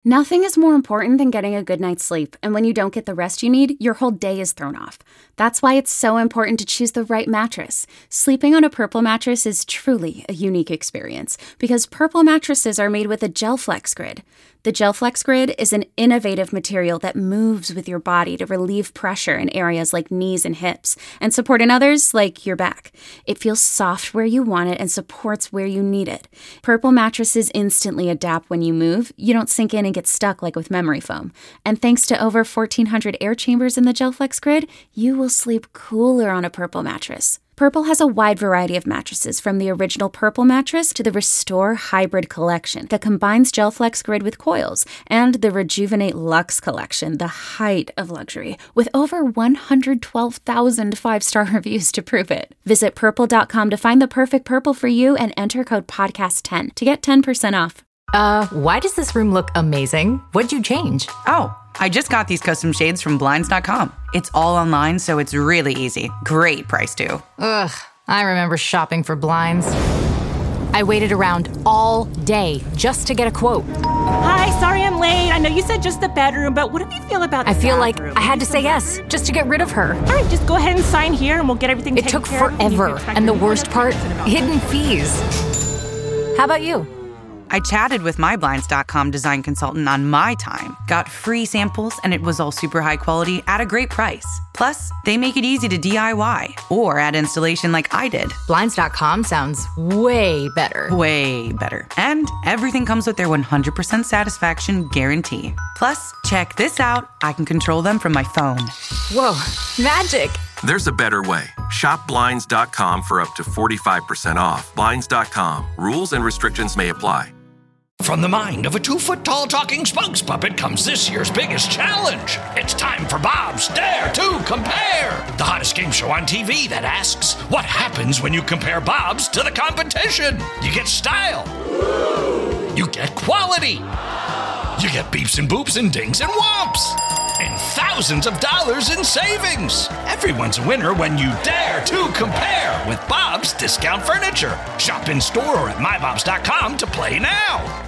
Nothing is more important than getting a good night's sleep, and when you don't get the rest you need, your whole day is thrown off. That's why it's so important to choose the right mattress. Sleeping on a Purple mattress is truly a unique experience, because Purple mattresses are made with a GelFlex Grid. The GelFlex Grid is an innovative material that moves with your body to relieve pressure in areas like knees and hips, and support in others like your back. It feels soft where you want it and supports where you need it. Purple mattresses instantly adapt when you move. You don't sink in and get stuck like with memory foam. And thanks to over 1,400 air chambers in the GelFlex Grid, you will sleep cooler on a Purple mattress. Purple has a wide variety of mattresses, from the original Purple mattress to the Restore Hybrid collection that combines GelFlex Grid with coils, and the Rejuvenate Luxe collection, the height of luxury, with over 112,000 five-star reviews to prove it. Visit purple.com to find the perfect Purple for you and enter code podcast10 to get 10% off. Why does this room look amazing? What'd you change? Oh, I just got these custom shades from Blinds.com. It's all online, so it's really easy. Great price, too. Ugh, I remember shopping for blinds. I waited around all day just to get a quote. Hi, sorry I'm late. I know you said just the bedroom, but what do you feel about the I feel bathroom? like I had to say yes just to get rid of her. All right, just go ahead and sign here and we'll get everything taken care of. It took forever, and the worst part, hidden fees. How about you? I chatted with my Blinds.com design consultant on my time, got free samples, and it was all super high quality at a great price. Plus, they make it easy to DIY or add installation like I did. Blinds.com sounds way better. Way better. And everything comes with their 100% satisfaction guarantee. Plus, check this out. I can control them from my phone. Whoa, magic. There's a better way. Shop Blinds.com for up to 45% off. Blinds.com. Rules and restrictions may apply. From the mind of a 2-foot-tall talking spokes puppet comes this year's biggest challenge. It's time for Bob's Dare to Compare, the hottest game show on TV that asks, what happens when you compare Bob's to the competition? You get style. You get quality. You get beeps and boops and dings and whomps. And thousands of dollars in savings. Everyone's a winner when you dare to compare with Bob's Discount Furniture. Shop in store or at mybobs.com to play now.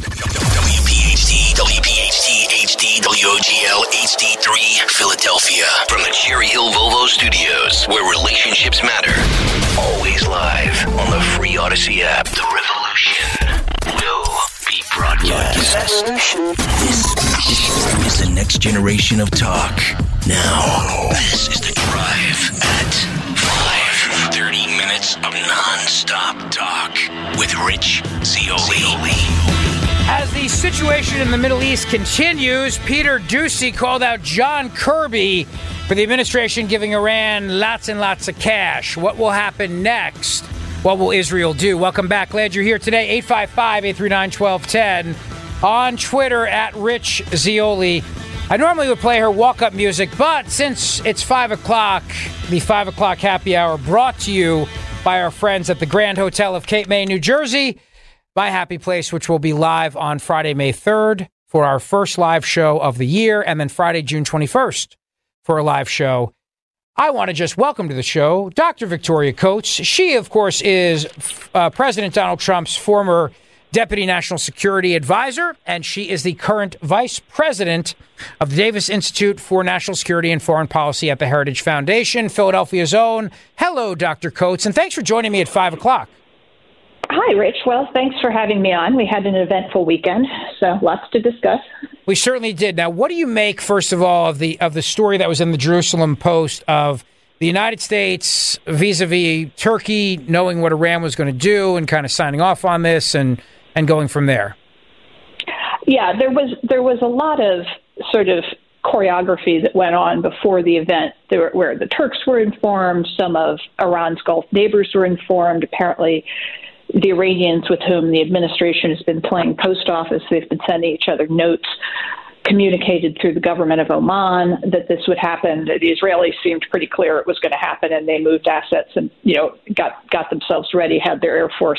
WPHT, HD, WOGL, HD3, Philadelphia. From the Cherry Hill Volvo Studios, where relationships matter. Always live on the free Odyssey app. The revolution will be broadcast. This is the next generation of talk. Now, this is The Drive at 5. 30 minutes of non-stop talk with Rich Zeoli. As the situation in the Middle East continues, Peter Doocy called out John Kirby for the administration giving Iran lots and lots of cash. What will happen next? What will Israel do? Welcome back. Glad you're here today. 855-839-1210. On Twitter, at Rich Zeoli. I normally would play her walk-up music, but since it's 5 o'clock, the 5 o'clock happy hour brought to you by our friends at the Grand Hotel of Cape May, New Jersey, my happy place, which will be live on Friday, May 3rd for our first live show of the year, and then Friday, June 21st for a live show. I want to just welcome to the show Dr. Victoria Coates. She, of course, is President Donald Trump's former Deputy National Security Advisor, and she is the current Vice President of the Davis Institute for National Security and Foreign Policy at the Heritage Foundation, Philadelphia's own. Hello, Dr. Coates, and thanks for joining me at 5 o'clock. Hi, Rich. Well, thanks for having me on. We had an eventful weekend, so lots to discuss. We certainly did. Now, what do you make, first of all, of the story that was in the Jerusalem Post of the United States vis-a-vis Turkey knowing what Iran was going to do and kind of signing off on this and going from there? Yeah, there was a lot of sort of choreography that went on before the event where the Turks were informed, some of Iran's Gulf neighbors were informed. Apparently, the Iranians with whom the administration has been playing post office, they've been sending each other notes, communicated through the government of Oman that this would happen. The Israelis seemed pretty clear it was going to happen, and they moved assets and, got themselves ready, had their Air Force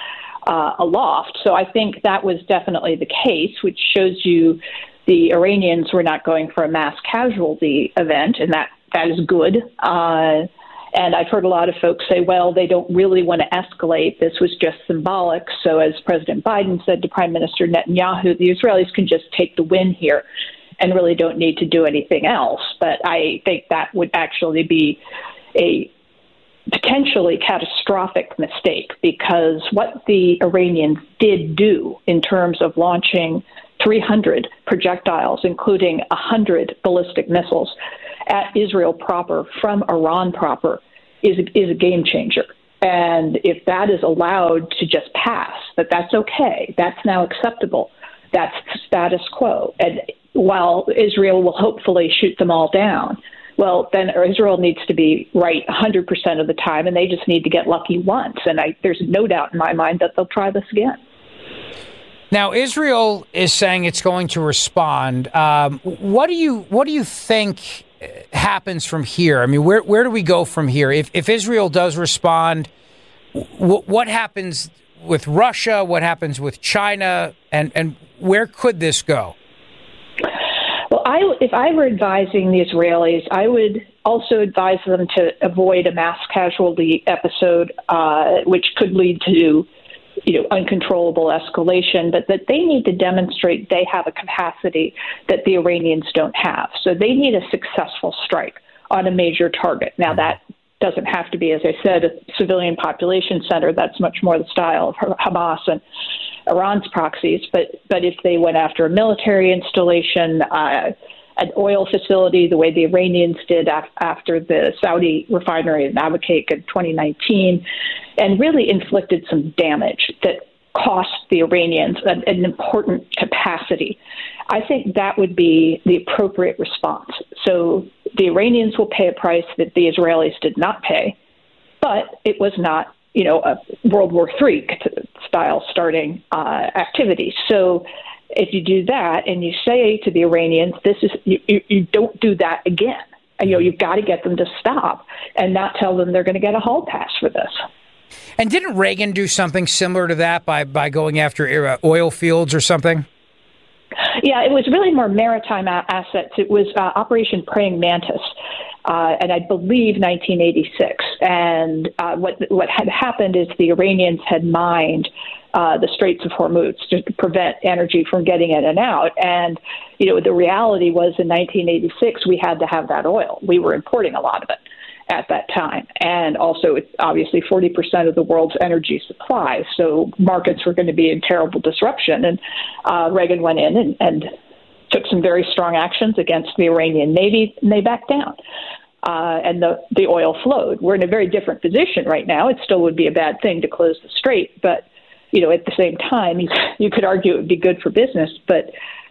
aloft. So I think that was definitely the case, which shows you the Iranians were not going for a mass casualty event, and that is good. And I've heard a lot of folks say, well, they don't really want to escalate. This was just symbolic. So as President Biden said to Prime Minister Netanyahu, the Israelis can just take the win here and really don't need to do anything else. But I think that would actually be a potentially catastrophic mistake, because what the Iranians did do in terms of launching 300 projectiles, including 100 ballistic missiles at Israel proper from Iran proper, is a game changer. And if that is allowed to just pass, that's okay, that's now acceptable, that's status quo. And while Israel will hopefully shoot them all down, well, then Israel needs to be right 100% of the time, and they just need to get lucky once. And there's no doubt in my mind that they'll try this again. Now, Israel is saying it's going to respond. What do you think happens from here? I mean, where do we go from here? If Israel does respond, what happens with Russia? What happens with China? And where could this go? Well, if I were advising the Israelis, I would also advise them to avoid a mass casualty episode, which could lead to uncontrollable escalation, but that they need to demonstrate they have a capacity that the Iranians don't have. So they need a successful strike on a major target. Now, that doesn't have to be, as I said, a civilian population center. That's much more the style of Hamas and Iran's proxies. But if they went after a military installation, an oil facility, the way the Iranians did after the Saudi refinery in Abu Qaq in 2019, and really inflicted some damage that cost the Iranians an important capacity, I think that would be the appropriate response. So the Iranians will pay a price that the Israelis did not pay, but it was not, a World War III style starting activity. So if you do that and you say to the Iranians, you don't do that again. You've got to get them to stop and not tell them they're going to get a hall pass for this. And didn't Reagan do something similar to that by going after oil fields or something? Yeah, it was really more maritime assets. It was Operation Praying Mantis, and I believe 1986. And what had happened is the Iranians had mined the Straits of Hormuz to prevent energy from getting in and out. And, the reality was in 1986, we had to have that oil. We were importing a lot of it at that time. And also, it's obviously 40% of the world's energy supply. So markets were going to be in terrible disruption. And Reagan went in and took some very strong actions against the Iranian Navy, and they backed down. And the oil flowed. We're in a very different position right now. It still would be a bad thing to close the strait, but at the same time, you could argue it would be good for business. But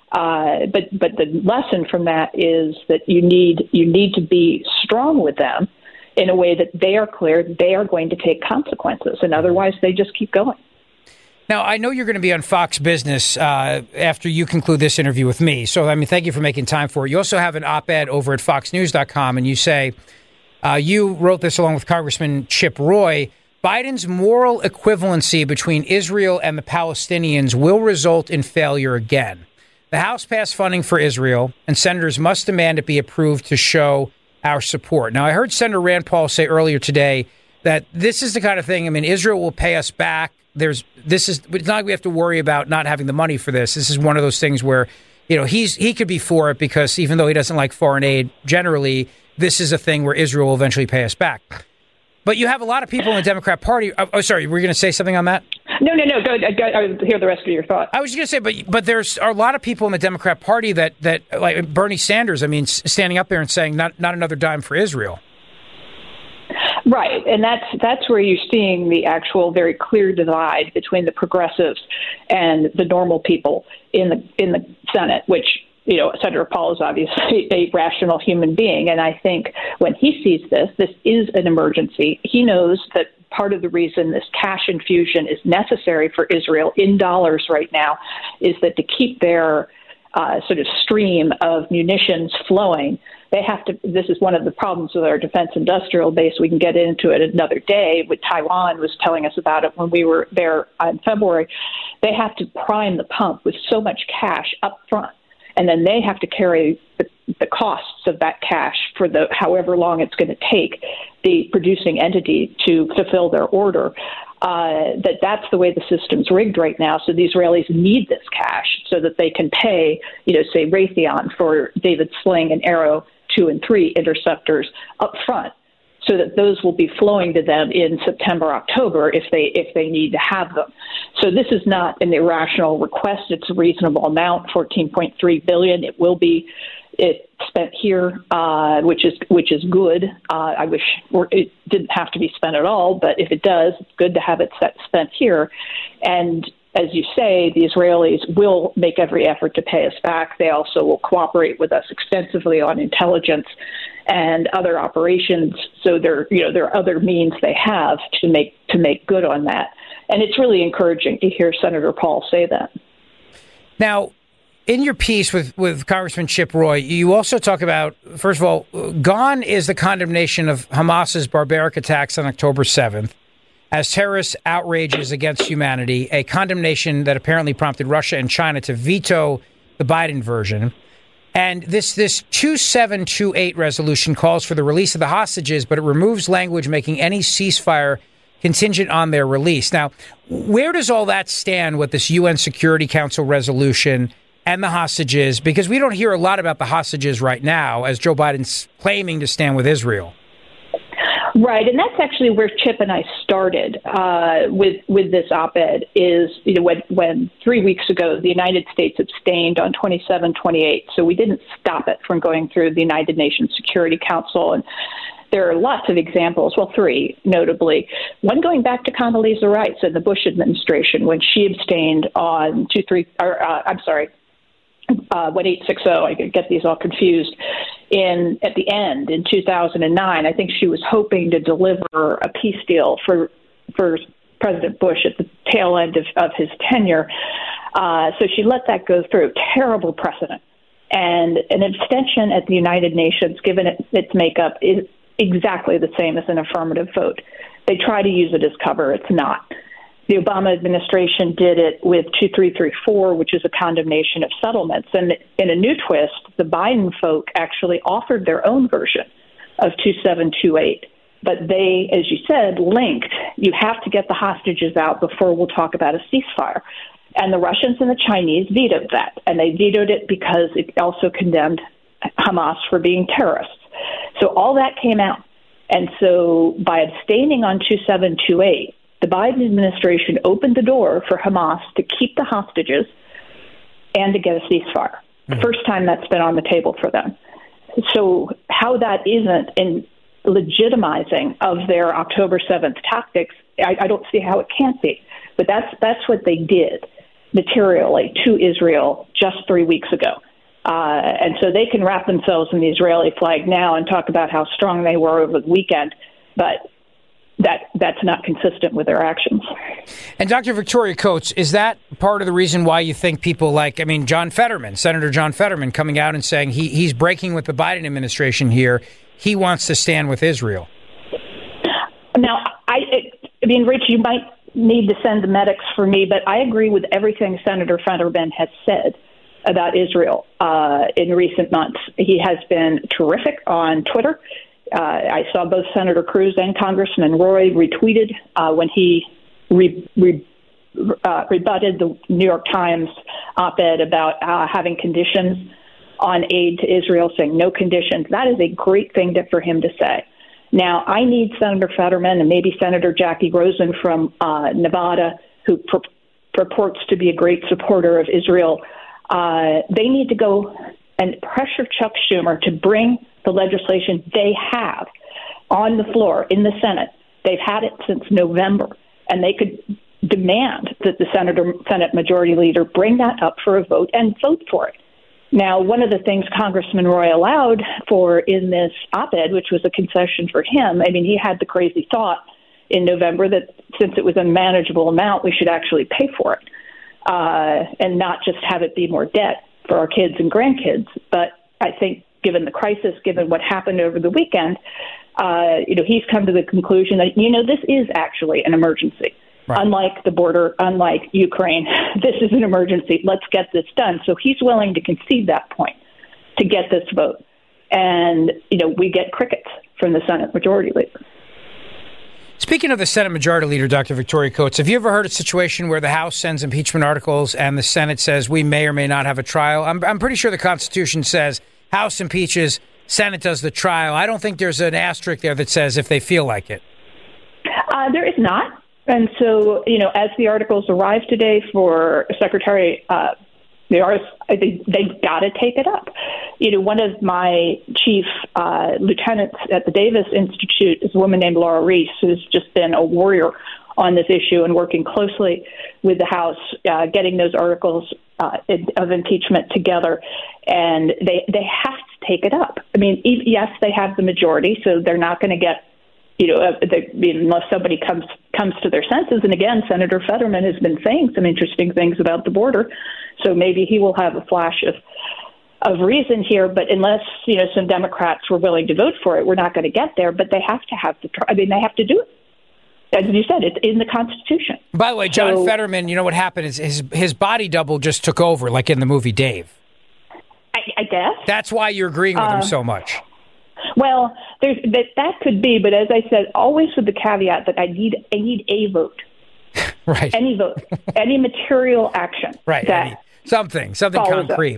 the lesson from that is that you need to be strong with them in a way that they are clear they are going to take consequences, and otherwise they just keep going. Now, I know you're going to be on Fox Business after you conclude this interview with me. So, thank you for making time for it. You also have an op-ed over at foxnews.com, and you say, you wrote this along with Congressman Chip Roy, Biden's moral equivalency between Israel and the Palestinians will result in failure again. The House passed funding for Israel, and senators must demand it be approved to show our support. Now, I heard Senator Rand Paul say earlier today that this is the kind of thing, Israel will pay us back. It's not like we have to worry about not having the money for this. This is one of those things where, he could be for it because even though he doesn't like foreign aid generally, this is a thing where Israel will eventually pay us back. But you have a lot of people in the Democrat Party. Oh, sorry, were you going to say something on that? No. Go. I hear the rest of your thought. I was going to say, but there's a lot of people in the Democrat Party that like Bernie Sanders, standing up there and saying not another dime for Israel. Right, and that's where you're seeing the actual very clear divide between the progressives and the normal people in the Senate, which, Senator Paul is obviously a rational human being, and I think when he sees this is an emergency. He knows that part of the reason this cash infusion is necessary for Israel in dollars right now is that to keep their sort of stream of munitions flowing, they have to. This is one of the problems with our defense industrial base. We can get into it another day. With Taiwan was telling us about it when we were there in February. They have to prime the pump with so much cash up front. and then they have to carry the costs of that cash for the however long it's going to take the producing entity to fulfill their order. That's the way the system's rigged right now. So the Israelis need this cash so that they can pay, say Raytheon for David Sling and Arrow 2 and 3 interceptors up front, so that those will be flowing to them in September, October if they need to have them. So this is not an irrational request. It's a reasonable amount, $14.3 billion. It will be spent here, which is good. I wish it didn't have to be spent at all, but if it does, it's good to have it spent here. And as you say, the Israelis will make every effort to pay us back. They also will cooperate with us extensively on intelligence and other operations. So there are other means they have to make good on that. And it's really encouraging to hear Senator Paul say that. Now, in your piece with Congressman Chip Roy, you also talk about, first of all, gone is the condemnation of Hamas's barbaric attacks on October 7th as terrorist outrages against humanity, a condemnation that apparently prompted Russia and China to veto the Biden version. And this 2728 resolution calls for the release of the hostages, but it removes language making any ceasefire contingent on their release. Now, where does all that stand with this UN Security Council resolution and the hostages? Because we don't hear a lot about the hostages right now, as Joe Biden's claiming to stand with Israel. Right, and that's actually where Chip and I started with this op-ed. Is when 3 weeks ago the United States abstained on 2728, so we didn't stop it from going through the United Nations Security Council. And there are lots of examples. Well, three notably. One going back to Condoleezza Rice in the Bush administration when she abstained on 1860. I get these all confused. At the end in 2009, I think she was hoping to deliver a peace deal for President Bush at the tail end of his tenure. So she let that go through. Terrible precedent. And an abstention at the United Nations, given its makeup, is exactly the same as an affirmative vote. They try to use it as cover. It's not. The Obama administration did it with 2334, which is a condemnation of settlements. And in a new twist, the Biden folk actually offered their own version of 2728. But they, as you said, linked, you have to get the hostages out before we'll talk about a ceasefire. And the Russians and the Chinese vetoed that. And they vetoed it because it also condemned Hamas for being terrorists. So all that came out. And so by abstaining on 2728, the Biden administration opened the door for Hamas to keep the hostages and to get a ceasefire. The first time that's been on the table for them. So how that isn't in legitimizing of their October 7th tactics, I don't see how it can't be. But that's what they did materially to Israel just 3 weeks ago. And so they can wrap themselves in the Israeli flag now and talk about how strong they were over the weekend. But that's not consistent with their actions. And Dr. Victoria Coates, is that part of the reason why you think people like, John Fetterman, Senator John Fetterman, coming out and saying he's breaking with the Biden administration here. He wants to stand with Israel. Now, Rich, you might need to send the medics for me, but I agree with everything Senator Fetterman has said about Israel in recent months. He has been terrific on Twitter. I saw both Senator Cruz and Congressman Roy retweeted when he rebutted the New York Times op-ed about having conditions on aid to Israel, saying no conditions. That is a great thing for him to say. Now, I need Senator Fetterman and maybe Senator Jackie Rosen from Nevada, who purports to be a great supporter of Israel. They need to go and pressure Chuck Schumer to bring the legislation they have on the floor in the Senate. They've had it since November, and they could demand that the Senate Majority Leader bring that up for a vote and vote for it. Now, one of the things Congressman Roy allowed for in this op-ed, which was a concession for him, he had the crazy thought in November that since it was a manageable amount, we should actually pay for it and not just have it be more debt for our kids and grandkids. But I think given the crisis, given what happened over the weekend, he's come to the conclusion that, this is actually an emergency. Right. Unlike the border, unlike Ukraine, this is an emergency. Let's get this done. So he's willing to concede that point to get this vote. And, we get crickets from the Senate Majority Leader. Speaking of the Senate Majority Leader, Dr. Victoria Coates, have you ever heard a situation where the House sends impeachment articles and the Senate says we may or may not have a trial? I'm pretty sure the Constitution says House impeaches, Senate does the trial. I don't think there's an asterisk there that says if they feel like it. There is not. And so, as the articles arrive today for Secretary they got to take it up. One of my chief lieutenants at the Davis Institute is a woman named Laura Reese, who's just been a warrior on this issue and working closely with the House, getting those articles of impeachment together. And they have to take it up. I mean, yes, they have the majority, so they're not going to get, unless somebody comes to their senses. And again, Senator Fetterman has been saying some interesting things about the border, so maybe he will have a flash of reason here. But unless some Democrats were willing to vote for it, we're not going to get there. But they have to they have to do it. As you said, it's in the Constitution. By the way, John Fetterman, what happened is his body double just took over, like in the movie Dave. I guess that's why you're agreeing with him so much. Well, that could be, but as I said, always with the caveat that I need a vote. Right. Any vote, any material action. Right. Something concrete.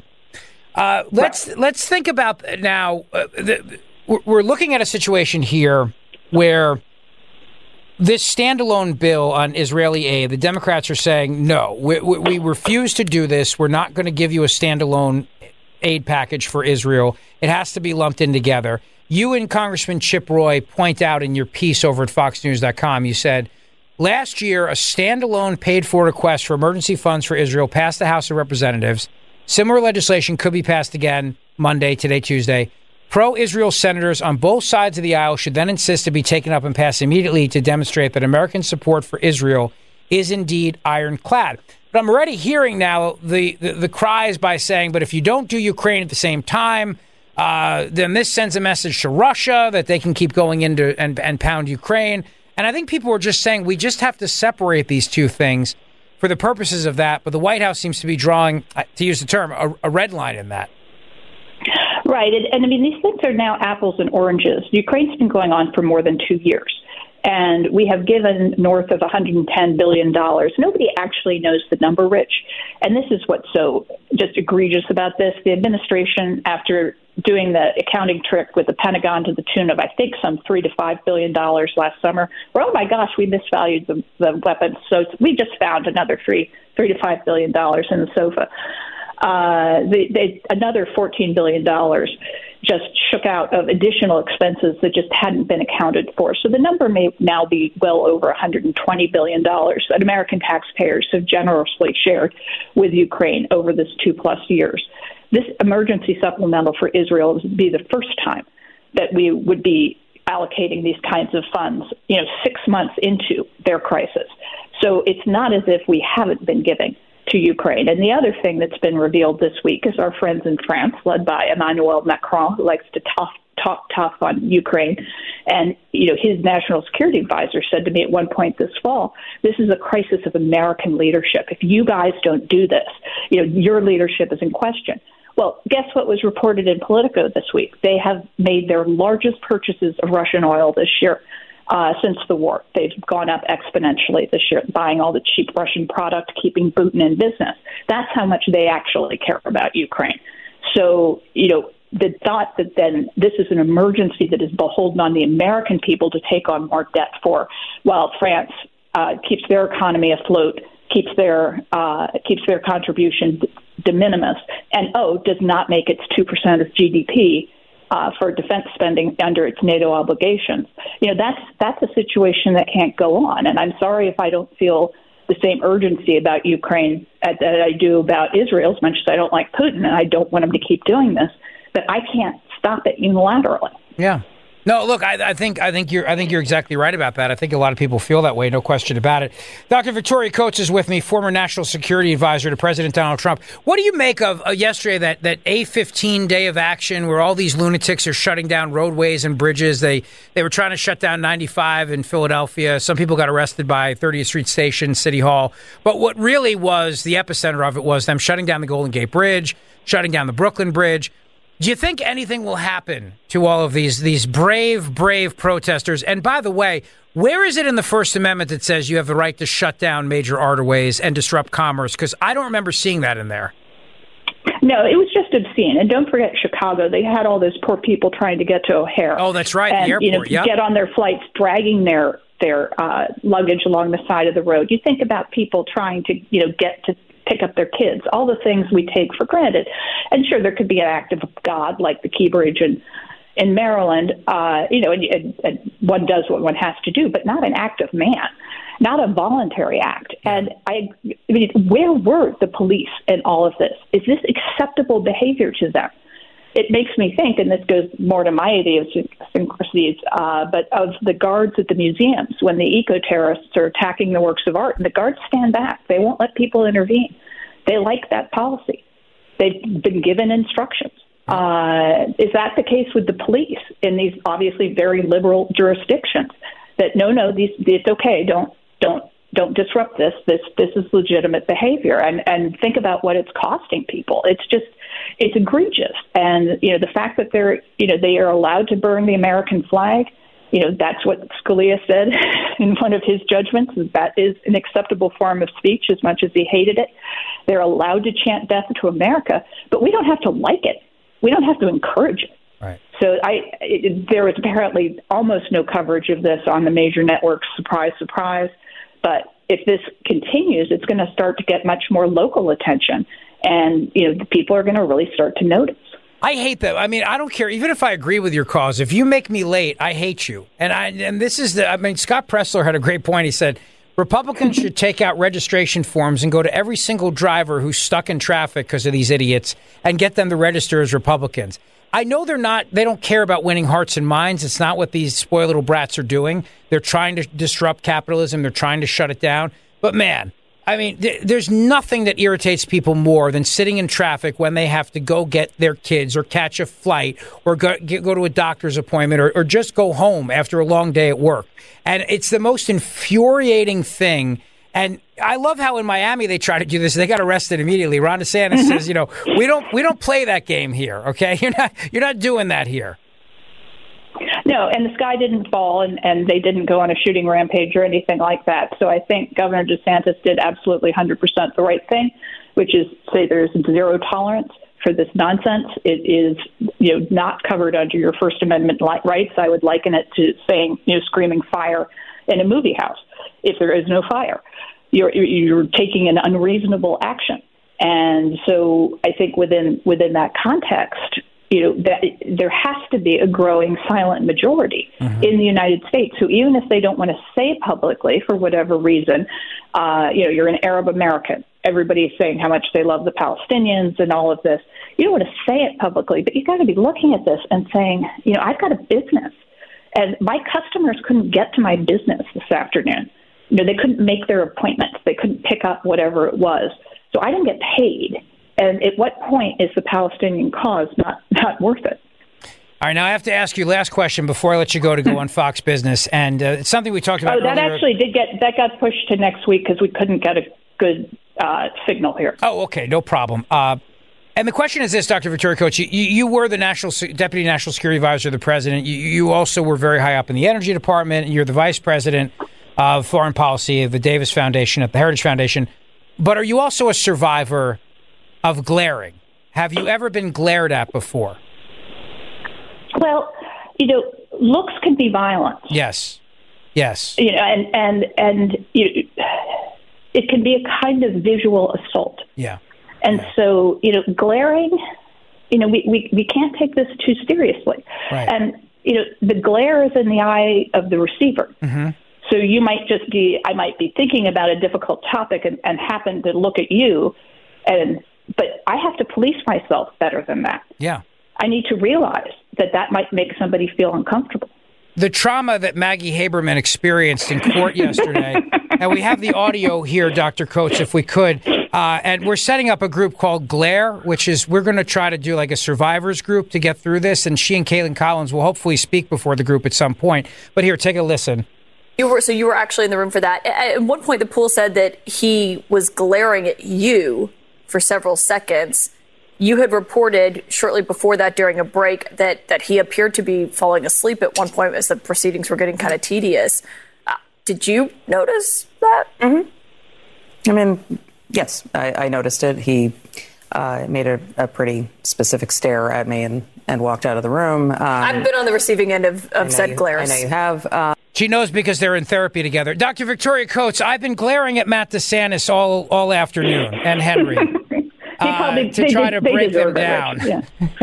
Let's think about now. We're looking at a situation here where this standalone bill on Israeli aid, the Democrats are saying, no, we refuse to do this. We're not going to give you a standalone aid package for Israel. It has to be lumped in together. You and Congressman Chip Roy point out in your piece over at FoxNews.com, you said, last year, a standalone paid-for request for emergency funds for Israel passed the House of Representatives. Similar legislation could be passed again Monday, today, Tuesday. Pro-Israel senators on both sides of the aisle should then insist to be taken up and passed immediately to demonstrate that American support for Israel is indeed ironclad. But I'm already hearing now the cries by saying, but if you don't do Ukraine at the same time, then this sends a message to Russia that they can keep going into and pound Ukraine. And I think people are just saying we just have to separate these two things for the purposes of that. But the White House seems to be drawing, to use the term, a red line in that. Right. And I mean, these things are now apples and oranges. Ukraine's been going on for more than 2 years. And we have given north of $110 billion. Nobody actually knows the number, Rich. And this is what's so just egregious about this. The administration, after doing the accounting trick with the Pentagon to the tune of, I think, some $3 to $5 billion last summer, where, oh, my gosh, we misvalued the weapons. So we just found another $3 to $5 billion in the sofa. Another $14 billion just shook out of additional expenses that just hadn't been accounted for. So the number may now be well over $120 billion that American taxpayers have generously shared with Ukraine over this 2+ years. This emergency supplemental for Israel would be the first time that we would be allocating these kinds of funds, 6 months into their crisis. So it's not as if we haven't been giving to Ukraine. And the other thing that's been revealed this week is our friends in France, led by Emmanuel Macron, who likes to talk tough on Ukraine. And, his national security advisor said to me at one point this fall, this is a crisis of American leadership. If you guys don't do this, your leadership is in question. Well, guess what was reported in Politico this week? They have made their largest purchases of Russian oil this year. Since the war. They've gone up exponentially this year, buying all the cheap Russian product, keeping Putin in business. That's how much they actually care about Ukraine. So, the thought that then this is an emergency that is beholden on the American people to take on more debt for, while France keeps their economy afloat, keeps their contribution de minimis, and does not make its 2% of GDP for defense spending under its NATO obligations. That's a situation that can't go on. And I'm sorry if I don't feel the same urgency about Ukraine that I do about Israel, as much as I don't like Putin and I don't want him to keep doing this, but I can't stop it unilaterally. Yeah. No, look, I think you're exactly right about that. I think a lot of people feel that way, no question about it. Dr. Victoria Coates is with me, former national security advisor to President Donald Trump. What do you make of yesterday that A-15 day of action where all these lunatics are shutting down roadways and bridges? They were trying to shut down 95 in Philadelphia. Some people got arrested by 30th Street Station, City Hall. But what really was the epicenter of it was them shutting down the Golden Gate Bridge, shutting down the Brooklyn Bridge. Do you think anything will happen to all of these brave protesters? And by the way, where is it in the First Amendment that says you have the right to shut down major arterways and disrupt commerce? Because I don't remember seeing that in there. No, it was just obscene. And don't forget Chicago. They had all those poor people trying to get to O'Hare. Oh, that's right, and, the airport, get on their flights, dragging their luggage along the side of the road. You think about people trying to, get to pick up their kids, all the things we take for granted. And sure, there could be an act of God like the Key Bridge in Maryland, and one does what one has to do, but not an act of man, not a voluntary act. And I mean, where were the police in all of this? Is this acceptable behavior to them? It makes me think, and this goes more to my idiosyncrasies, but of the guards at the museums when the eco-terrorists are attacking the works of art, and the guards stand back. They won't let people intervene. They like that policy. They've been given instructions. Is that the case with the police in these obviously very liberal jurisdictions? That no, it's okay. Don't disrupt this. This is legitimate behavior. And think about what it's costing people. It's egregious. And the fact that they are allowed to burn the American flag. That's what Scalia said in one of his judgments. That is an acceptable form of speech, as much as he hated it. They're allowed to chant death to America, but we don't have to like it. We don't have to encourage it. Right. So there was apparently almost no coverage of this on the major networks. Surprise, surprise. But if this continues, it's going to start to get much more local attention, and the people are going to really start to notice. I hate that. I mean, I don't care. Even if I agree with your cause, if you make me late, I hate you. And this is Scott Presler had a great point. He said, Republicans should take out registration forms and go to every single driver who's stuck in traffic because of these idiots and get them to register as Republicans. I know they don't care about winning hearts and minds. It's not what these spoiled little brats are doing. They're trying to disrupt capitalism. They're trying to shut it down. But man, I mean, there's nothing that irritates people more than sitting in traffic when they have to go get their kids or catch a flight or go to a doctor's appointment or just go home after a long day at work. And it's the most infuriating thing. And I love how in Miami they try to do this. They got arrested immediately. Ron DeSantis says, we don't play that game here. OK, you're not doing that here. No, and the sky didn't fall, and they didn't go on a shooting rampage or anything like that. So I think Governor DeSantis did absolutely 100% the right thing, which is say there's zero tolerance for this nonsense. It is not covered under your First Amendment rights. I would liken it to saying screaming fire in a movie house. If there is no fire, you're taking an unreasonable action. And so I think within that context, that there has to be a growing silent majority in the United States who, even if they don't want to say publicly for whatever reason, you're an Arab American. Everybody's saying how much they love the Palestinians and all of this. You don't want to say it publicly, but you've got to be looking at this and saying, I've got a business, and my customers couldn't get to my business this afternoon. They couldn't make their appointments. They couldn't pick up whatever it was. So I didn't get paid. And at what point is the Palestinian cause not worth it? All right, now I have to ask you last question before I let you go on Fox Business, and it's something we talked about. Oh, that earlier. Actually got pushed to next week because we couldn't get a good signal here. Oh, okay, no problem. And the question is this, Dr. Victoria Coates, you were the Deputy National Security Advisor of the President. You also were very high up in the Energy Department. You're the Vice President of Foreign Policy of the Davis Foundation at the Heritage Foundation. But are you also a survivor of glaring? Have you ever been glared at before? Well, looks can be violence. Yes. And it can be a kind of visual assault. Yeah. And so, glaring, we can't take this too seriously. Right. And, the glare is in the eye of the receiver. Mm-hmm. So I might be thinking about a difficult topic and happen to look at you, but I have to police myself better than that. Yeah. I need to realize that might make somebody feel uncomfortable. the trauma that Maggie Haberman experienced in court yesterday. And we have the audio here, Dr. Coates, if we could. And we're setting up a group called Glare, which is we're going to try to do like a survivors group to get through this. And she and Caitlin Collins will hopefully speak before the group at some point. But here, take a listen. You were actually in the room for that. At one point, the pool said that he was glaring at you for several seconds. You had reported shortly before that during a break that he appeared to be falling asleep at one point as the proceedings were getting kind of tedious. Did you notice that? Mm-hmm. I mean, yes, I noticed it. He made a pretty specific stare at me and walked out of the room. I've been on the receiving end of said glares. I know you have. She knows because they're in therapy together. Dr. Victoria Coates, I've been glaring at Matt DeSantis all afternoon and Henry. To try to break them down. Yeah.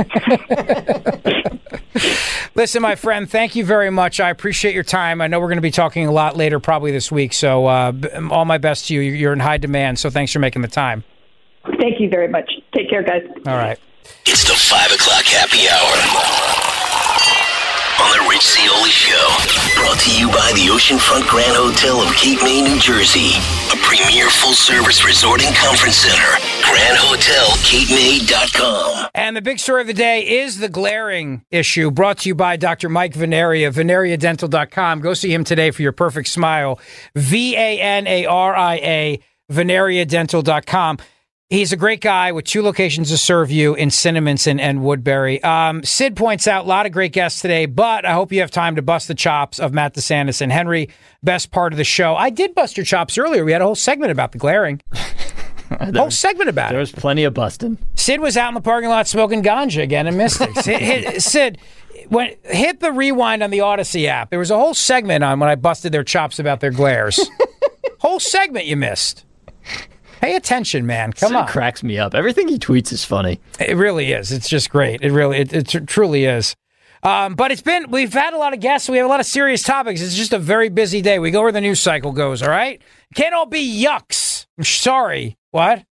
Listen, my friend, thank you very much. I appreciate your time. I know we're going to be talking a lot later, probably this week. So all my best to you. You're in high demand. So thanks for making the time. Thank you very much. Take care, guys. All right. It's the 5 o'clock happy hour on the Rich Zeoli Show. Brought to you by the Oceanfront Grand Hotel of Cape May, New Jersey. A premier full-service resort and conference center. GrandHotelCapeMay.com. And the big story of the day is the glaring issue, brought to you by Dr. Mike Veneria, VeneriaDental.com. Go see him today for your perfect smile. VANARIA, VeneriaDental.com. He's a great guy with 2 locations to serve you in Cinnaminson and Woodbury. Sid points out a lot of great guests today, but I hope you have time to bust the chops of Matt DeSantis and Henry. Best part of the show. I did bust your chops earlier. We had a whole segment about the glaring. Whole segment about it. There was plenty of busting. Sid was out in the parking lot smoking ganja again and missed it. Sid, hit the rewind on the Odyssey app. There was a whole segment on when I busted their chops about their glares. Whole segment you missed. Pay attention, man. Come on. It cracks me up. Everything he tweets is funny. It really is. It's just great. It truly is. But we've had a lot of guests. So we have a lot of serious topics. It's just a very busy day. We go where the news cycle goes, all right? It can't all be yucks. I'm sorry. What?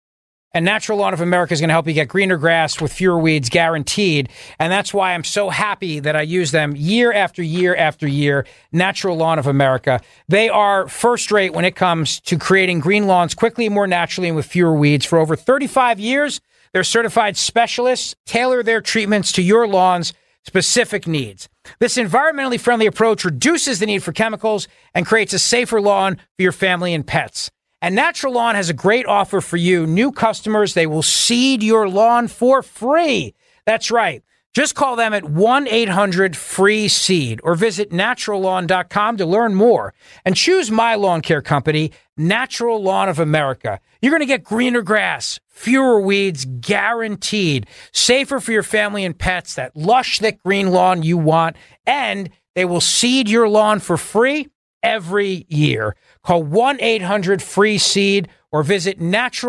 And Natural Lawn of America is going to help you get greener grass with fewer weeds, guaranteed. And that's why I'm so happy that I use them year after year after year. Natural Lawn of America. They are first rate when it comes to creating green lawns quickly and more naturally and with fewer weeds. For over 35 years, their certified specialists tailor their treatments to your lawn's specific needs. This environmentally friendly approach reduces the need for chemicals and creates a safer lawn for your family and pets. And Natural Lawn has a great offer for you. New customers, they will seed your lawn for free. That's right. Just call them at 1-800-FREE-SEED or visit naturallawn.com to learn more. And choose my lawn care company, Natural Lawn of America. You're going to get greener grass, fewer weeds, guaranteed. Safer for your family and pets, that lush, thick green lawn you want. And they will seed your lawn for free every year. Call 1-800-FREE-SEED or visit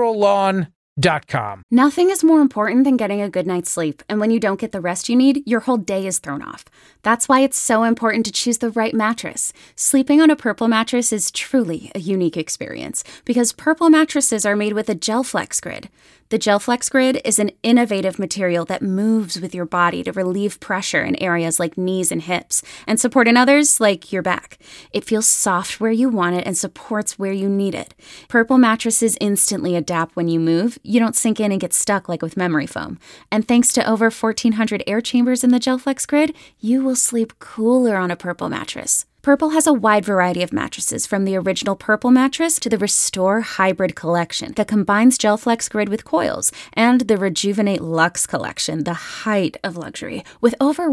naturallawn.com. Nothing is more important than getting a good night's sleep. And when you don't get the rest you need, your whole day is thrown off. That's why it's so important to choose the right mattress. Sleeping on a Purple mattress is truly a unique experience because Purple mattresses are made with a GelFlex Grid. The GelFlex Grid is an innovative material that moves with your body to relieve pressure in areas like knees and hips and support in others like your back. It feels soft where you want it and supports where you need it. Purple mattresses instantly adapt when you move. You don't sink in and get stuck like with memory foam. And thanks to over 1,400 air chambers in the GelFlex Grid, you will sleep cooler on a Purple mattress. Purple has a wide variety of mattresses, from the original Purple mattress to the Restore Hybrid collection that combines GelFlex Grid with coils, and the Rejuvenate Luxe collection, the height of luxury, with over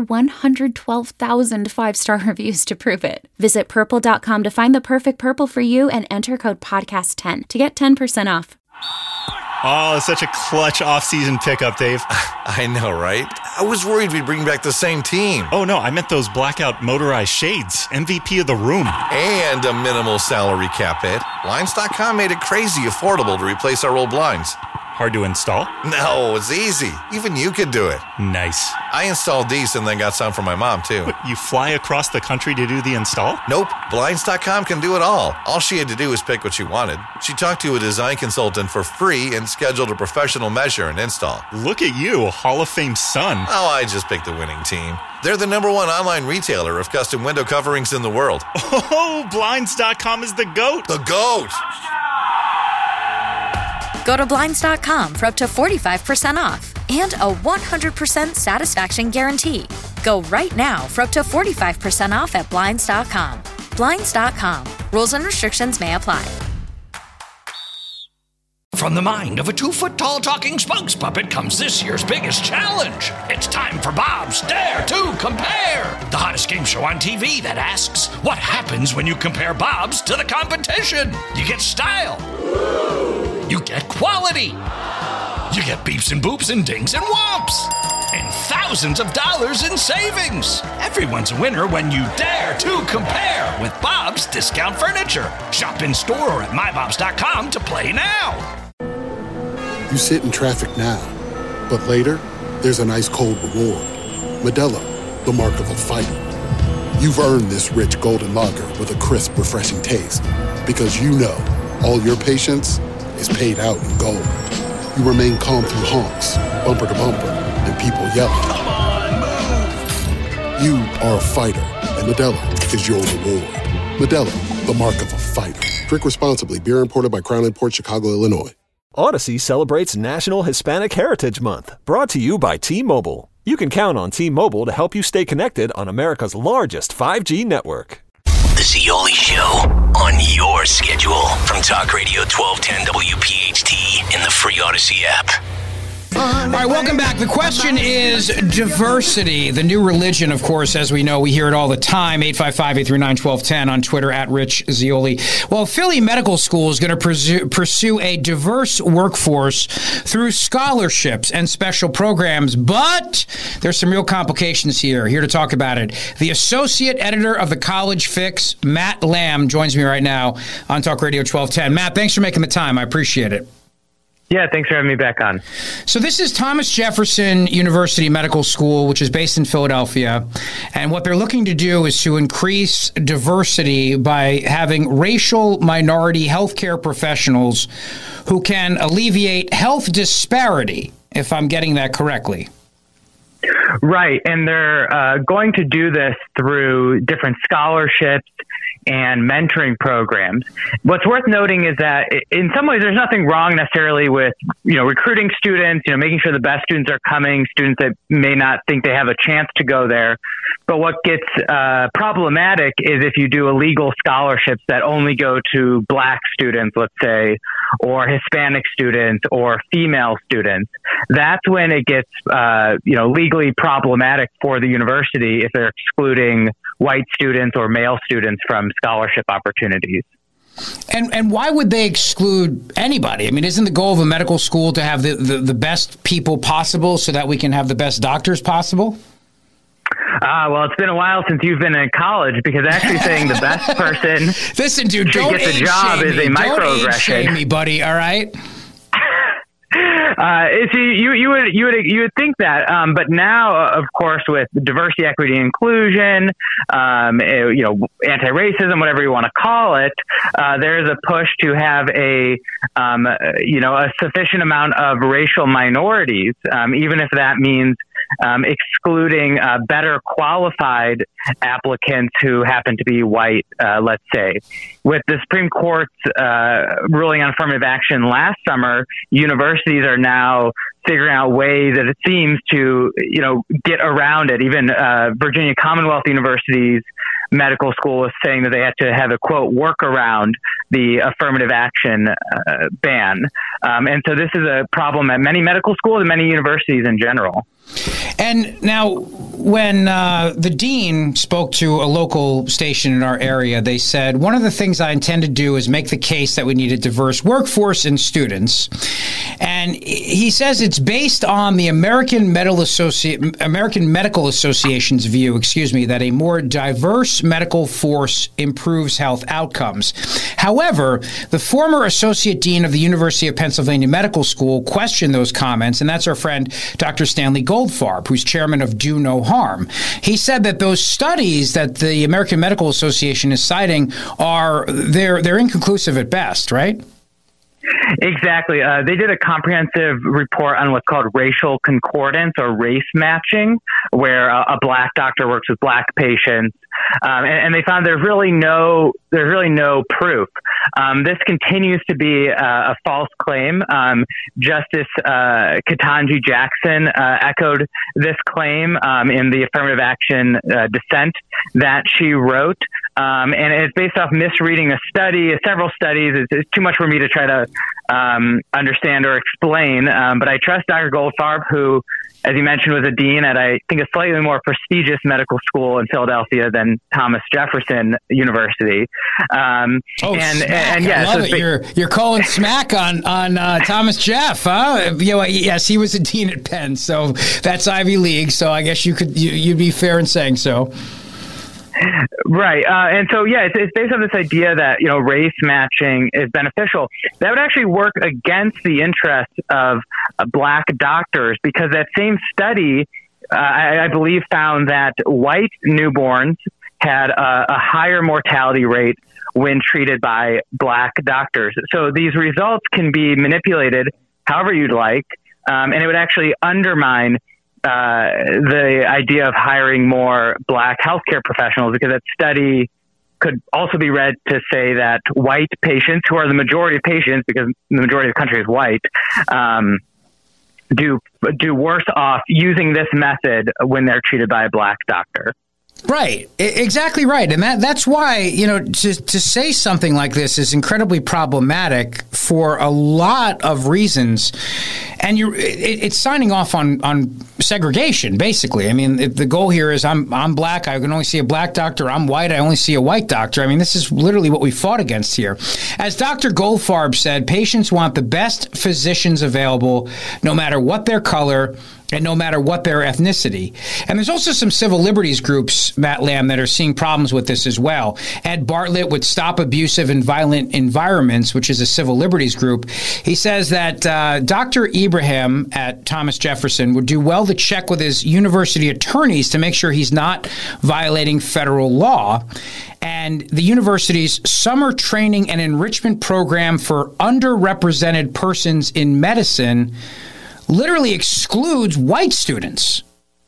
112,000 five-star reviews to prove it. Visit Purple.com to find the perfect Purple for you and enter code PODCAST10 to get 10% off. Oh, such a clutch off-season pickup, Dave. I know, right? I was worried we'd bring back the same team. Oh, no, I meant those blackout motorized shades. MVP of the room. And a minimal salary cap hit. Blinds.com made it crazy affordable to replace our old blinds. Hard to install? No, it's easy. Even you could do it. Nice. I installed these and then got some for my mom, too. What, you fly across the country to do the install? Nope. Blinds.com can do it all. All she had to do was pick what she wanted. She talked to a design consultant for free and scheduled a professional measure and install. Look at you, a Hall of Fame son. Oh, I just picked the winning team. They're the #1 online retailer of custom window coverings in the world. Oh, Blinds.com is the GOAT. The GOAT! Go to Blinds.com for up to 45% off and a 100% satisfaction guarantee. Go right now for up to 45% off at Blinds.com. Blinds.com. Rules and restrictions may apply. From the mind of a 2-foot-tall talking spokes puppet comes this year's biggest challenge. It's time for Bob's Dare to Compare, the hottest game show on TV that asks, what happens when you compare Bob's to the competition? You get style. You get quality. You get beeps and boops and dings and whomps. And thousands of dollars in savings. Everyone's a winner when you dare to compare with Bob's Discount Furniture. Shop in store or at mybobs.com to play now. You sit in traffic now, but later, there's an ice-cold reward. Modelo, the mark of a fighter. You've earned this rich golden lager with a crisp, refreshing taste. Because you know, all your patience is paid out in gold. You remain calm through honks, bumper to bumper, and people yelling. Come on, move! You are a fighter, and Modelo is your reward. Modelo, the mark of a fighter. Drink responsibly. Beer imported by Crown Imports, Chicago, Illinois. Odyssey celebrates National Hispanic Heritage Month, brought to you by T-Mobile. You can count on T-Mobile to help you stay connected on America's largest 5G network. The Zeoli Show on your schedule from Talk Radio 1210 WPHT in the free Odyssey app. All right, welcome back. The question is diversity, the new religion, of course, as we know. We hear it all the time. 855-839-1210 on Twitter, at Rich Zeoli. Well, Philly Medical School is going to pursue a diverse workforce through scholarships and special programs, but there's some real complications here. Here to talk about it, the associate editor of the College Fix, Matt Lamb, joins me right now on Talk Radio 1210. Matt, thanks for making the time. I appreciate it. Yeah, thanks for having me back on. So this is Thomas Jefferson University Medical School, which is based in Philadelphia. And what they're looking to do is to increase diversity by having racial minority healthcare professionals who can alleviate health disparity, if I'm getting that correctly. Right. And they're going to do this through different scholarships and mentoring programs. What's worth noting is that in some ways, there's nothing wrong necessarily with, recruiting students, making sure the best students are coming, students that may not think they have a chance to go there. But what gets problematic is if you do illegal scholarships that only go to Black students, let's say, or Hispanic students or female students. That's when it gets, legally problematic for the university if they're excluding white students or male students from scholarship opportunities. And why would they exclude anybody? I mean, isn't the goal of a medical school to have the best people possible so that we can have the best doctors possible? Well, it's been a while since you've been in college, because actually saying the best person Listen, dude, to get the job is a microaggression. Don't age shame me, buddy, all right? You would think that, but now, of course, with diversity, equity, inclusion, anti-racism, whatever you want to call it, there is a push to have a sufficient amount of racial minorities, even if that means excluding better qualified applicants who happen to be white, let's say. With the Supreme Court's ruling on affirmative action last summer, universities are now figuring out ways that it seems to, get around it. Even Virginia Commonwealth University's medical school is saying that they had to have a, quote, work around the affirmative action ban. And so this is a problem at many medical schools and many universities in general. And now, when the dean spoke to a local station in our area, they said, one of the things I intend to do is make the case that we need a diverse workforce and students. And he says it's based on the American Medical Association's view, that a more diverse diverse medical force improves health outcomes. However, the former Associate Dean of the University of Pennsylvania Medical School questioned those comments, and that's our friend Dr. Stanley Goldfarb, who's chairman of Do No Harm. He said that those studies that the American Medical Association is citing they're inconclusive at best, right? Exactly. They did a comprehensive report on what's called racial concordance or race matching, where a black doctor works with black patients, and they found there's really no proof. This continues to be a false claim. Justice Ketanji Jackson echoed this claim in the affirmative action dissent that she wrote, and it's based off misreading several studies. It's too much for me to try to understand or explain, but I trust Dr. Goldfarb, who, as you mentioned, was a dean at, I think, a slightly more prestigious medical school in Philadelphia than Thomas Jefferson University. And yeah, I love it. You're calling smack on Thomas Jeff, huh? Yes, he was a dean at Penn, so that's Ivy League. So I guess you'd be fair in saying so. Right. And so, yeah, it's based on this idea that, race matching is beneficial. That would actually work against the interest of black doctors, because that same study, I believe, found that white newborns had a higher mortality rate when treated by black doctors. So these results can be manipulated however you'd like, and it would actually undermine the idea of hiring more black healthcare professionals, because that study could also be read to say that white patients, who are the majority of patients, because the majority of the country is white, do worse off using this method when they're treated by a black doctor. Right. Exactly right. And that's why, to say something like this is incredibly problematic for a lot of reasons. And it's signing off on segregation, basically. I mean, the goal here is I'm black, I can only see a black doctor. I'm white, I only see a white doctor. I mean, this is literally what we fought against here. As Dr. Goldfarb said, patients want the best physicians available, no matter what their color and no matter what their ethnicity. And there's also some civil liberties groups, Matt Lamb, that are seeing problems with this as well. Ed Bartlett with Stop Abusive and Violent Environments, which is a civil liberties group, he says that Dr. Ibrahim at Thomas Jefferson would do well to check with his university attorneys to make sure he's not violating federal law. And the university's summer training and enrichment program for underrepresented persons in medicine literally excludes white students.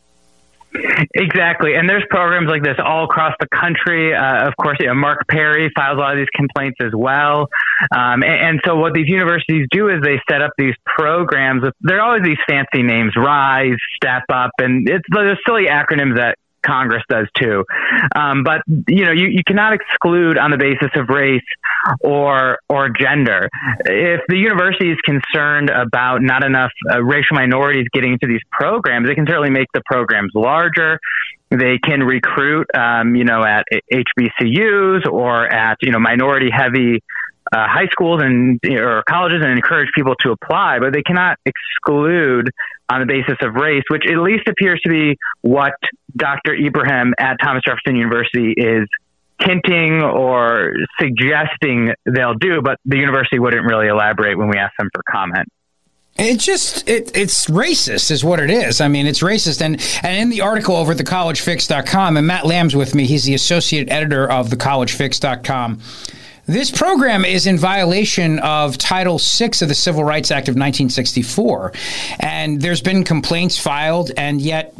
Exactly. And there's programs like this all across the country. Of course, Mark Perry files a lot of these complaints as well. And so what these universities do is they set up these programs. There are always these fancy names, RISE, Step Up, and there's silly acronyms that Congress does too. But you cannot exclude on the basis of race or gender. If the university is concerned about not enough racial minorities getting into these programs, they can certainly make the programs larger. They can recruit, at HBCUs or at, minority heavy high schools or colleges and encourage people to apply, but they cannot exclude on the basis of race, which at least appears to be what Dr. Ibrahim at Thomas Jefferson University is hinting or suggesting they'll do, but the university wouldn't really elaborate when we ask them for comment. It's racist is what it is. I mean, it's racist. And in the article over at thecollegefix.com, and Matt Lamb's with me, he's the associate editor of thecollegefix.com. This program is in violation of Title VI of the Civil Rights Act of 1964. And there's been complaints filed, and yet,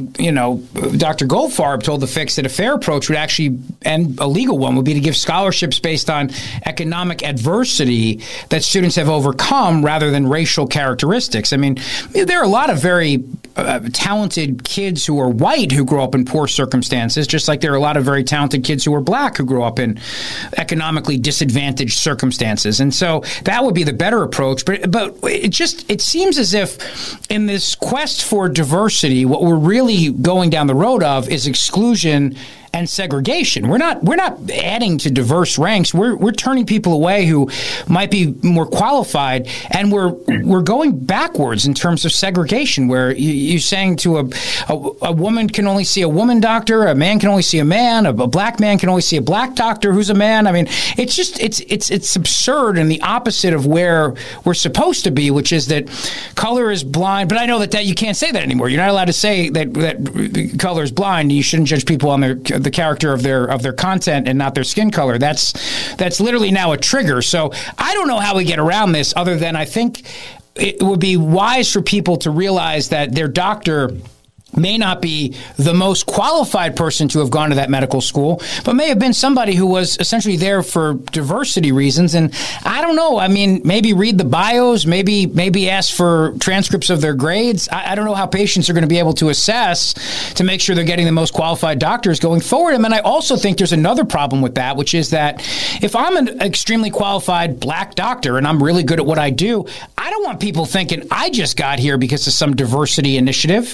Dr. Goldfarb told the Fix that a fair approach would actually, and a legal one, would be to give scholarships based on economic adversity that students have overcome rather than racial characteristics. I mean, there are a lot of very talented kids who are white who grow up in poor circumstances, just like there are a lot of very talented kids who are black who grow up in economically disadvantaged circumstances. And so that would be the better approach. But it seems as if in this quest for diversity, what we're really going down the road of is exclusion and segregation. We're not adding to diverse ranks. We're turning people away who might be more qualified, and we're going backwards in terms of segregation, where you're saying to a woman can only see a woman doctor, a man can only see a man, a black man can only see a black doctor who's a man. I mean, it's just it's absurd and the opposite of where we're supposed to be, which is that color is blind. But I know that you can't say that anymore. You're not allowed to say that color is blind. You shouldn't judge people on the character of their content and not their skin color. That's literally now a trigger. So I don't know how we get around this, other than I think it would be wise for people to realize that their doctor may not be the most qualified person to have gone to that medical school, but may have been somebody who was essentially there for diversity reasons. And I don't know. I mean, maybe read the bios, maybe ask for transcripts of their grades. I don't know how patients are going to be able to assess to make sure they're getting the most qualified doctors going forward. And then I also think there's another problem with that, which is that if I'm an extremely qualified black doctor and I'm really good at what I do, I don't want people thinking I just got here because of some diversity initiative.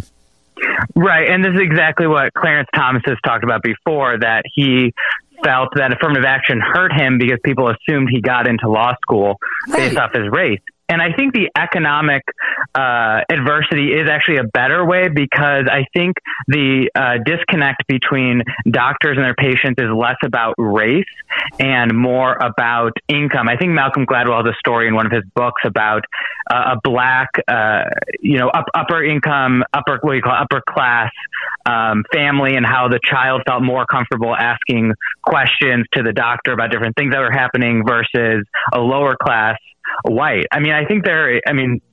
Right. And this is exactly what Clarence Thomas has talked about before, that he felt that affirmative action hurt him because people assumed he got into law school based off his race. And I think the economic adversity is actually a better way, because I think the disconnect between doctors and their patients is less about race and more about income. I think Malcolm Gladwell has a story in one of his books about a black, upper income, upper class family, and how the child felt more comfortable asking questions to the doctor about different things that were happening versus a lower class white. I mean, I think there's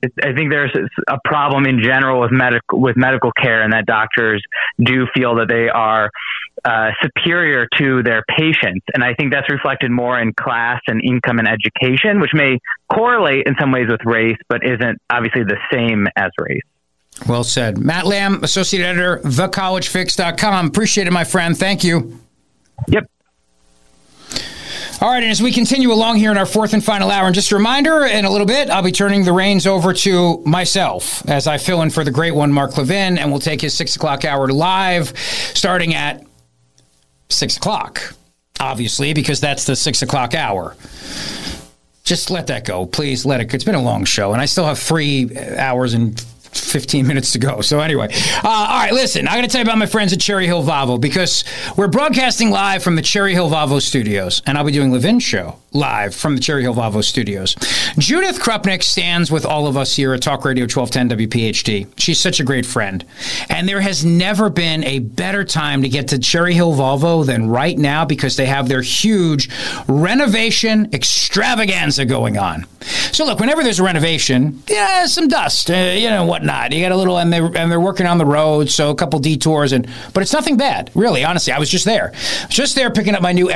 a problem in general with medical care, and that doctors do feel that they are superior to their patients. And I think that's reflected more in class and income and education, which may correlate in some ways with race, but isn't obviously the same as race. Well said. Matt Lamb, Associate Editor, thecollegefix.com. Appreciate it, my friend. Thank you. Yep. All right, and as we continue along here in our fourth and final hour, and just a reminder, in a little bit, I'll be turning the reins over to myself as I fill in for the great one, Mark Levin, and we'll take his 6 o'clock hour live starting at 6 o'clock, obviously, because that's the 6 o'clock hour. Just let that go. Please let it go. It's been a long show, and I still have 3 hours and 15 minutes to go. So anyway, all right, listen, I'm going to tell you about my friends at Cherry Hill Volvo, because we're broadcasting live from the Cherry Hill Volvo studios, and I'll be doing Levin's show live from the Cherry Hill Volvo studios. Judith Krupnik stands with all of us here at Talk Radio 1210 WPHT. She's such a great friend, and there has never been a better time to get to Cherry Hill Volvo than right now, because they have their huge renovation extravaganza going on. So look, whenever there's a renovation, some dust, whatnot. You got a little, and they're working on the road, so a couple detours, but it's nothing bad, really. Honestly, I was just there picking up my new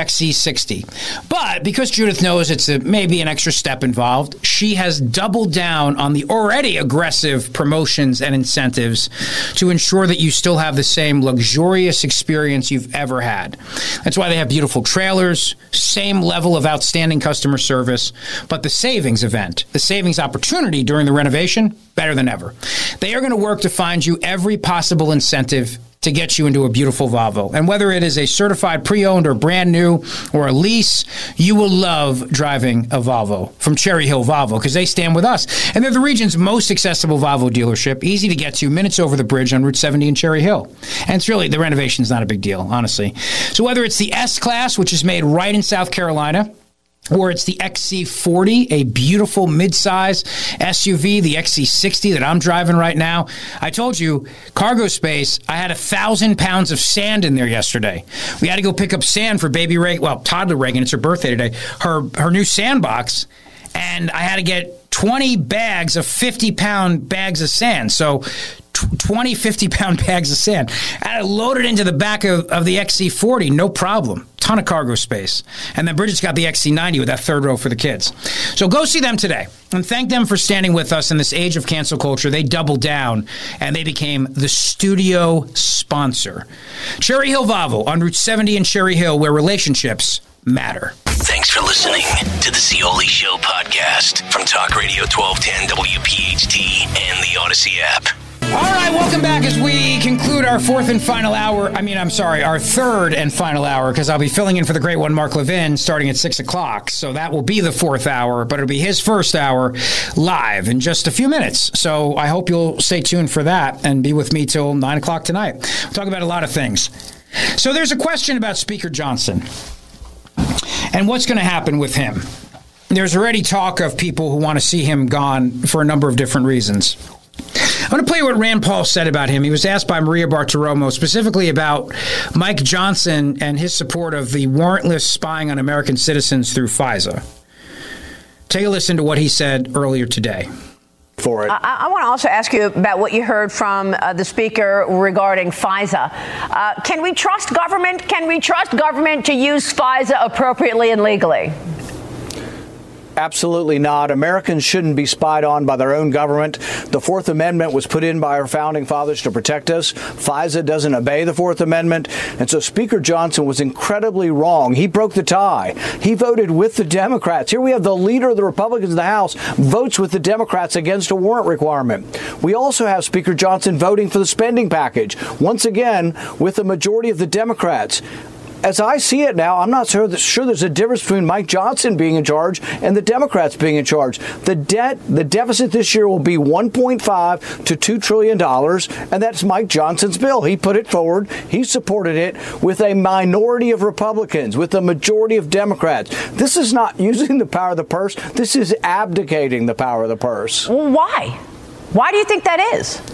XC60. But because Judith knows it's maybe an extra step involved, she has doubled down on the already aggressive promotions and incentives to ensure that you still have the same luxurious experience you've ever had. That's why they have beautiful trailers, same level of outstanding customer service, but the savings event, the savings opportunity during the renovation, better than ever. They are going to work to find you every possible incentive to get you into a beautiful Volvo. And whether it is a certified pre-owned or brand new or a lease, you will love driving a Volvo from Cherry Hill Volvo, because they stand with us. And they're the region's most accessible Volvo dealership, easy to get to, minutes over the bridge on Route 70 in Cherry Hill. And it's really, the renovation's not a big deal, honestly. So whether it's the S-Class, which is made right in South Carolina, or it's the XC40, a beautiful midsize SUV, the XC60 that I'm driving right now. I told you, cargo space, I had 1,000 pounds of sand in there yesterday. We had to go pick up sand for baby Reagan, toddler Reagan, it's her birthday today, her new sandbox, and I had to get 20 bags of 50-pound bags of sand. So 20 50-pound bags of sand. I had to load it into the back of the XC40, no problem. Ton of cargo space. And then Bridget's got the XC90 with that third row for the kids. So go see them today and thank them for standing with us in this age of cancel culture. They doubled down and they became the studio sponsor. Cherry Hill Volvo on Route 70 in Cherry Hill, where relationships matter. Thanks for listening to the Scioli Show podcast from Talk Radio 1210 WPHT and the Odyssey app. All right, welcome back as we conclude our third and final hour, because I'll be filling in for the great one, Mark Levin, starting at 6 o'clock. So that will be the fourth hour, but it'll be his first hour live in just a few minutes. So I hope you'll stay tuned for that and be with me till 9 o'clock tonight. We'll talk about a lot of things. So there's a question about Speaker Johnson and what's going to happen with him. There's already talk of people who want to see him gone for a number of different reasons. I'm going to play what Rand Paul said about him. He was asked by Maria Bartiromo specifically about Mike Johnson and his support of the warrantless spying on American citizens through FISA. Take a listen to what he said earlier today. For it. I want to also ask you about what you heard from the speaker regarding FISA. Can we trust government? Can we trust government to use FISA appropriately and legally? Absolutely not. Americans shouldn't be spied on by their own government. The Fourth Amendment was put in by our founding fathers to protect us. FISA doesn't obey the Fourth Amendment. And so Speaker Johnson was incredibly wrong. He broke the tie. He voted with the Democrats. Here we have the leader of the Republicans in the House votes with the Democrats against a warrant requirement. We also have Speaker Johnson voting for the spending package, once again, with a majority of the Democrats. As I see it now, I'm not sure there's a difference between Mike Johnson being in charge and the Democrats being in charge. The deficit this year will be $1.5 to $2 trillion, and that's Mike Johnson's bill. He put it forward. He supported it with a minority of Republicans, with a majority of Democrats. This is not using the power of the purse. This is abdicating the power of the purse. Well, why? Why do you think that is?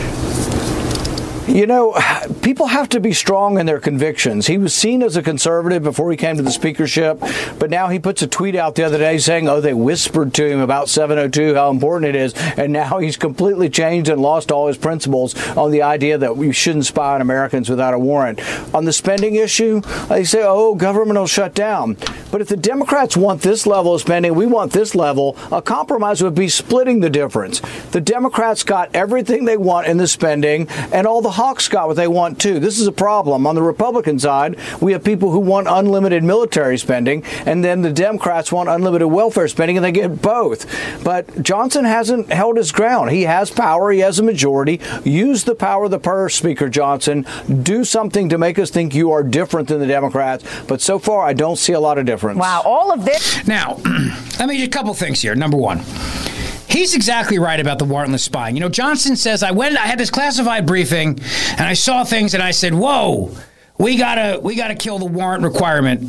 You know, people have to be strong in their convictions. He was seen as a conservative before he came to the speakership, but now he puts a tweet out the other day saying, they whispered to him about 702, how important it is, and now he's completely changed and lost all his principles on the idea that we shouldn't spy on Americans without a warrant. On the spending issue, they say, government will shut down. But if the Democrats want this level of spending, we want this level, a compromise would be splitting the difference. The Democrats got everything they want in the spending, and all the hawks got what they want too. This is a problem. On the Republican side, we have people who want unlimited military spending, and then the Democrats want unlimited welfare spending, and they get both. But Johnson hasn't held his ground. He has power. He has a majority. Use the power of the purse, Speaker Johnson. Do something to make us think you are different than the Democrats. But so far, I don't see a lot of difference. Wow, all of this. Now, let me just a couple things here. Number one. He's exactly right about the warrantless spying. You know, Johnson says, I had this classified briefing and I saw things and I said, whoa, we gotta kill the warrant requirement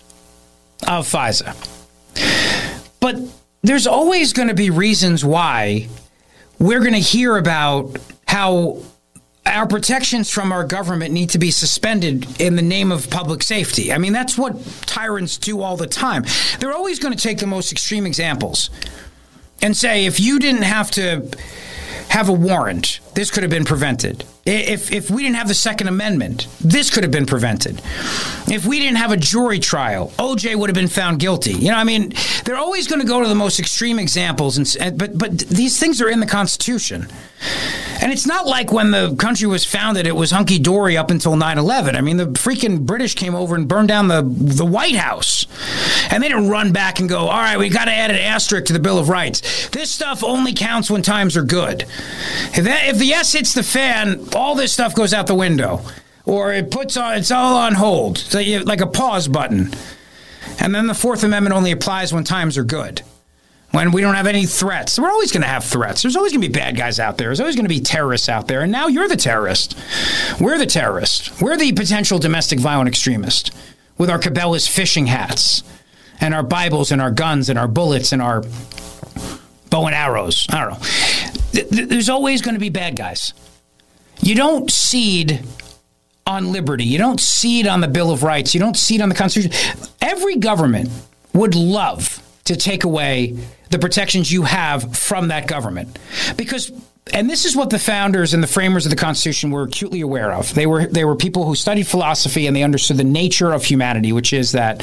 of FISA. But there's always going to be reasons why we're going to hear about how our protections from our government need to be suspended in the name of public safety. I mean, that's what tyrants do all the time. They're always going to take the most extreme examples and say, if you didn't have to have a warrant, this could have been prevented. If we didn't have the Second Amendment, this could have been prevented. If we didn't have a jury trial, OJ would have been found guilty. You know, I mean, they're always going to go to the most extreme examples, but these things are in the Constitution. And it's not like when the country was founded, it was hunky-dory up until 9/11. I mean, the freaking British came over and burned down the White House. And they didn't run back and go, all right, we got to add an asterisk to the Bill of Rights. This stuff only counts when times are good. If the S hits the fan, all this stuff goes out the window. Or it's all on hold, so like a pause button. And then the Fourth Amendment only applies when times are good. When we don't have any threats. We're always going to have threats. There's always going to be bad guys out there. There's always going to be terrorists out there. And now you're the terrorist. We're the terrorist. We're the potential domestic violent extremist with our Cabela's fishing hats and our Bibles and our guns and our bullets and our bow and arrows. I don't know. There's always going to be bad guys. You don't cede on liberty. You don't cede on the Bill of Rights. You don't cede on the Constitution. Every government would love to take away the protections you have from that government. And this is what the founders and the framers of the Constitution were acutely aware of. They were people who studied philosophy and they understood the nature of humanity, which is that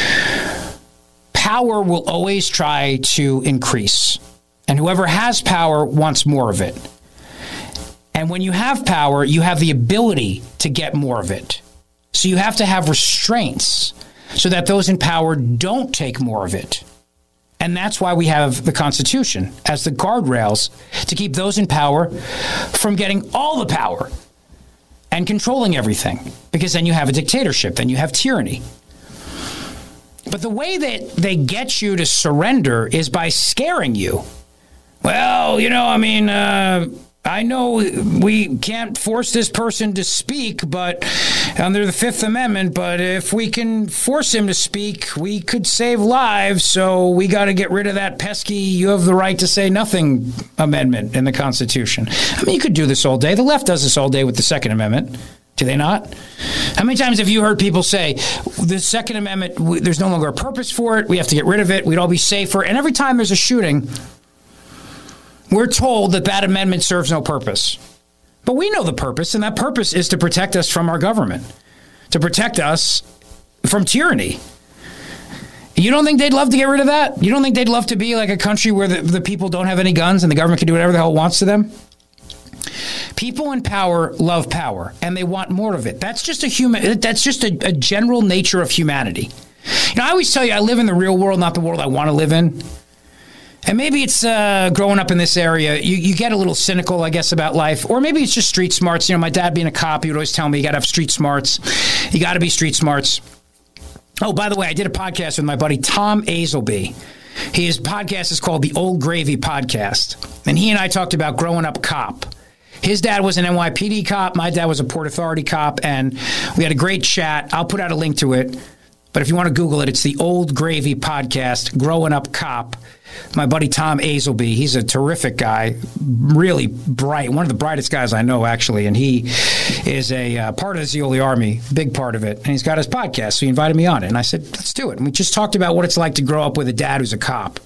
power will always try to increase. And whoever has power wants more of it. And when you have power, you have the ability to get more of it. So you have to have restraints so that those in power don't take more of it. And that's why we have the Constitution as the guardrails to keep those in power from getting all the power and controlling everything. Because then you have a dictatorship, then you have tyranny. But the way that they get you to surrender is by scaring you. Well, I know we can't force this person to speak, but under the Fifth Amendment, but if we can force him to speak, we could save lives, so we got to get rid of that pesky you have the right to say nothing amendment in the Constitution. You could do this all day. The left does this all day with the Second Amendment. Do they not? How many times have you heard people say, the Second Amendment, there's no longer a purpose for it, we have to get rid of it, we'd all be safer, and every time there's a shooting, we're told that that amendment serves no purpose. But we know the purpose, and that purpose is to protect us from our government, to protect us from tyranny. You don't think they'd love to get rid of that? You don't think they'd love to be like a country where the people don't have any guns and the government can do whatever the hell it wants to them? People in power love power, and they want more of it. That's just a general nature of humanity. I always tell you, I live in the real world, not the world I want to live in. And maybe it's growing up in this area, you get a little cynical, I guess, about life. Or maybe it's just street smarts. My dad being a cop, he would always tell me you got to have street smarts. You got to be street smarts. Oh, by the way, I did a podcast with my buddy Tom Azelby. His podcast is called The Old Gravy Podcast. And he and I talked about growing up cop. His dad was an NYPD cop. My dad was a Port Authority cop. And we had a great chat. I'll put out a link to it. But if you want to Google it, it's The Old Gravy Podcast, Growing Up Cop. My buddy Tom Azelby, he's a terrific guy, really bright, one of the brightest guys I know, actually, and he is a part of the Zeoli Army, big part of it, and he's got his podcast, so he invited me on it, and I said, let's do it. And we just talked about what it's like to grow up with a dad who's a cop.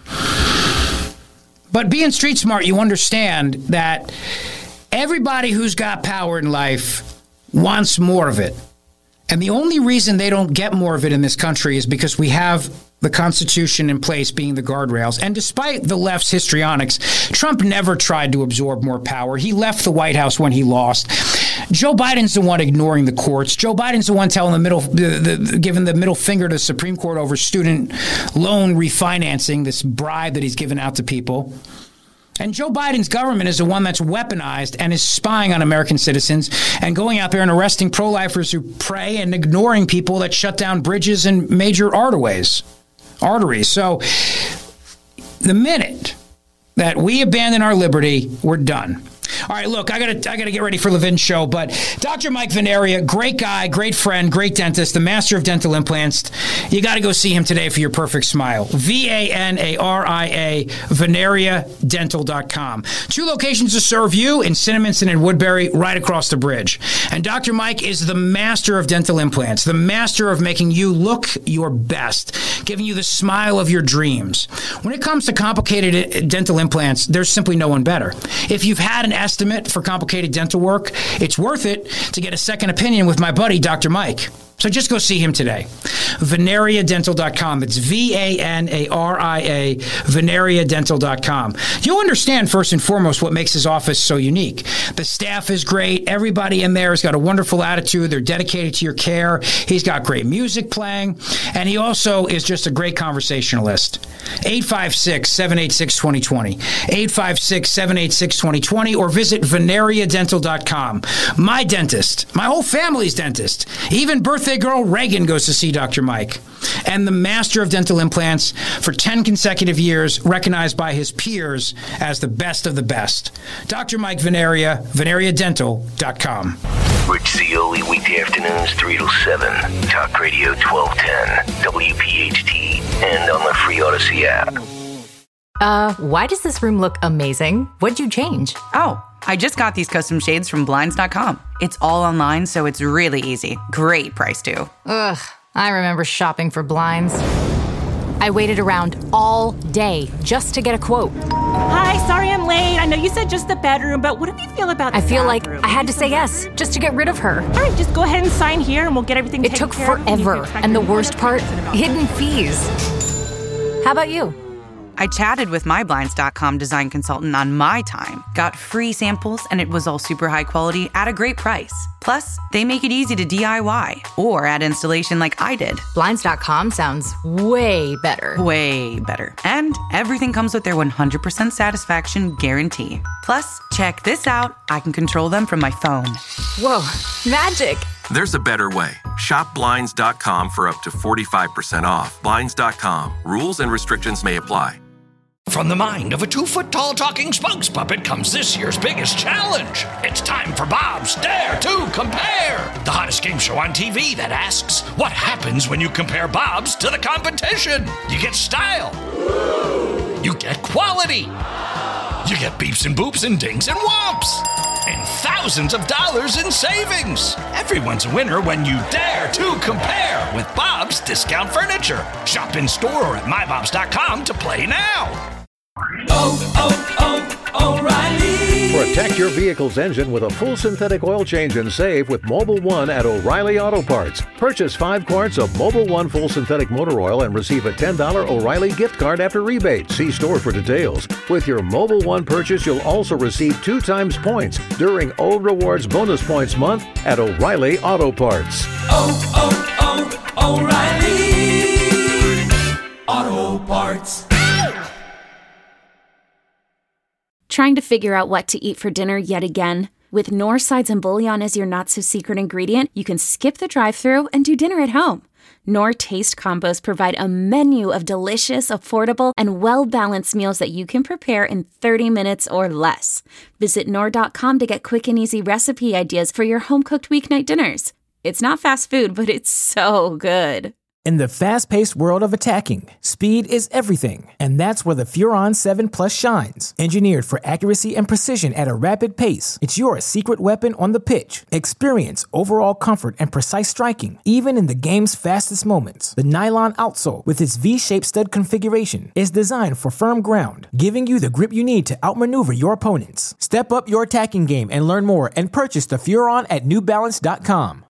But being street smart, you understand that everybody who's got power in life wants more of it. And the only reason they don't get more of it in this country is because we have the Constitution in place being the guardrails. And despite the left's histrionics, Trump never tried to absorb more power. He left the White House when he lost. Joe Biden's the one ignoring the courts. Joe Biden's the one telling giving the middle finger to the Supreme Court over student loan refinancing, this bribe that he's given out to people. And Joe Biden's government is the one that's weaponized and is spying on American citizens and going out there and arresting pro-lifers who pray and ignoring people that shut down bridges and major arteries. So the minute that we abandon our liberty, we're done. All right, look, I gotta get ready for Levin's show, but Dr. Mike Veneria, great guy, great friend, great dentist, the master of dental implants. You got to go see him today for your perfect smile. VANARIA, VeneriaDental.com. 2 locations to serve you in Cinnaminson and Woodbury, right across the bridge. And Dr. Mike is the master of dental implants, the master of making you look your best, giving you the smile of your dreams. When it comes to complicated dental implants, there's simply no one better. If you've had an estimate for complicated dental work, it's worth it to get a second opinion with my buddy, Dr. Mike. So just go see him today. VeneriaDental.com. It's VANARIA, VeneriaDental.com. You'll understand first and foremost what makes his office so unique. The staff is great. Everybody in there has got a wonderful attitude. They're dedicated to your care. He's got great music playing. And he also is just a great conversationalist. 856-786-2020. 856-786-2020 or visit VeneriaDental.com. My dentist, my whole family's dentist, even birthday girl Reagan goes to see Dr. Mike. And the master of dental implants for 10 consecutive years, recognized by his peers as the best of the best. Dr. Mike Veneria, VeneriaDental.com. Rich Zeoli, weekday afternoons 3 to 7. Talk Radio 1210, WPHT, and on the free Odyssey app. Why does this room look amazing? What'd you change? Oh, I just got these custom shades from Blinds.com. It's all online, so it's really easy. Great price, too. Ugh, I remember shopping for blinds. I waited around all day just to get a quote. Hi, sorry I'm late. I know you said just the bedroom, but what do you feel about the I feel bathroom? like I had to say yes just to get rid of her. All right, just go ahead and sign here and we'll get everything taken care of. It took forever. And the worst part, hidden fees. How about you? I chatted with my Blinds.com design consultant on my time, got free samples, and it was all super high quality at a great price. Plus, they make it easy to DIY or add installation like I did. Blinds.com sounds way better. Way better. And everything comes with their 100% satisfaction guarantee. Plus, check this out. I can control them from my phone. Whoa, magic. There's a better way. Shop Blinds.com for up to 45% off. Blinds.com. Rules and restrictions may apply. From the mind of a 2-foot-tall talking spokes puppet comes this year's biggest challenge. It's time for Bob's Dare to Compare, the hottest game show on TV that asks, what happens when you compare Bob's to the competition? You get style. You get quality. You get beeps and boops and dings and whomps. And thousands of dollars in savings. Everyone's a winner when you dare to compare with Bob's Discount Furniture. Shop in store or at mybobs.com to play now. O'Reilly. Protect your vehicle's engine with a full synthetic oil change and save with Mobil 1 at O'Reilly Auto Parts. Purchase 5 quarts of Mobil 1 full synthetic motor oil and receive a $10 O'Reilly gift card after rebate. See store for details. With your Mobil 1 purchase, you'll also receive 2 times points during O Rewards Bonus Points Month at O'Reilly Auto Parts. O'Reilly Auto Parts. Trying to figure out what to eat for dinner yet again? With Knorr sides and bouillon as your not-so-secret ingredient, you can skip the drive-thru and do dinner at home. Knorr Taste Combos provide a menu of delicious, affordable, and well-balanced meals that you can prepare in 30 minutes or less. Visit Knorr.com to get quick and easy recipe ideas for your home-cooked weeknight dinners. It's not fast food, but it's so good. In the fast-paced world of attacking, speed is everything, and that's where the Furon 7 Plus shines. Engineered for accuracy and precision at a rapid pace, it's your secret weapon on the pitch. Experience overall comfort and precise striking, even in the game's fastest moments. The nylon outsole, with its V-shaped stud configuration, is designed for firm ground, giving you the grip you need to outmaneuver your opponents. Step up your attacking game and learn more and purchase the Furon at NewBalance.com.